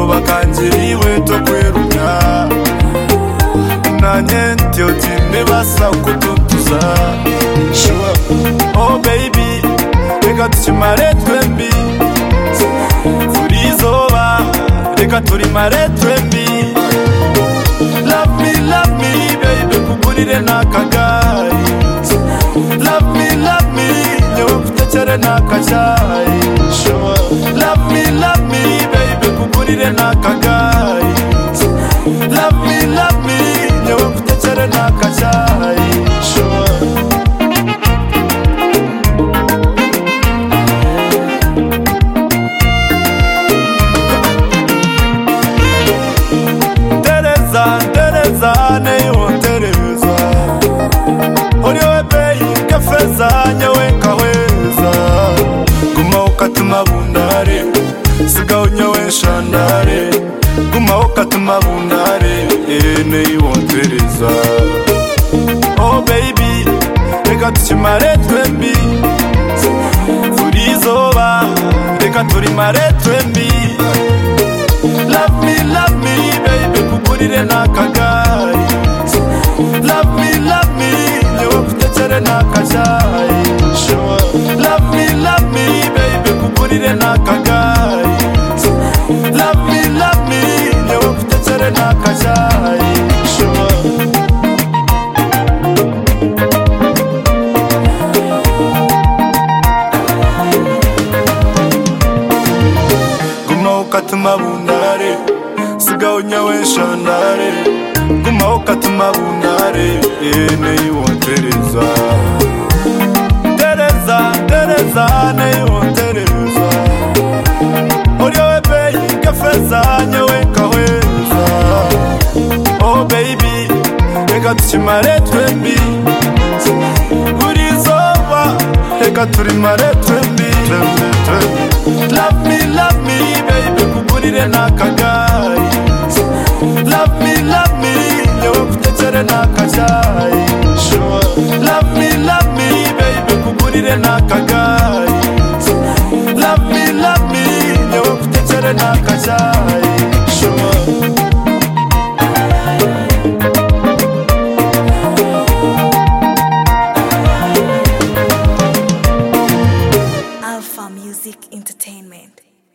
kazuba kangiriwe tokweruka nanye ntyoti nibasa kututuza oh baby reka tukimare twembi turi izuba reka turimare twembi love me baby kugurire n'akagari love me nyewe kutekere n'akacyayi love me baby kugurire n'akagari love me nyewe kutekere n'akacyayi Tereza neyo Tereza Oriwe beyi kafeza nyewe kahweza Guma ukatuma bundare Siga unyewe shandare Guma ukatuma bundare neyo Tereza Oh baby reka tukimare twembi turi izuba reka turimare twembi Love me baby kugurire n'akagari Love me nyewe kutekere n'akacyayi Love me baby kugurire n'akagari Love me nyewe kutekere n'akacyayi Guma ukatuma bundare Siga unyewe shandare Guma ukatuma bundare neyo Tereza Tereza neyo Tereza Oriwe beyi kafeza nyewe kahweza Oh baby reka tukimare twembi uri izuba reka turimare twembi Love me baby kugurire n'akagari Love me nyewe kutekere n'akacyayi Love me baby kugurire n'akagari Love me nyewe kutekere n'akacyayi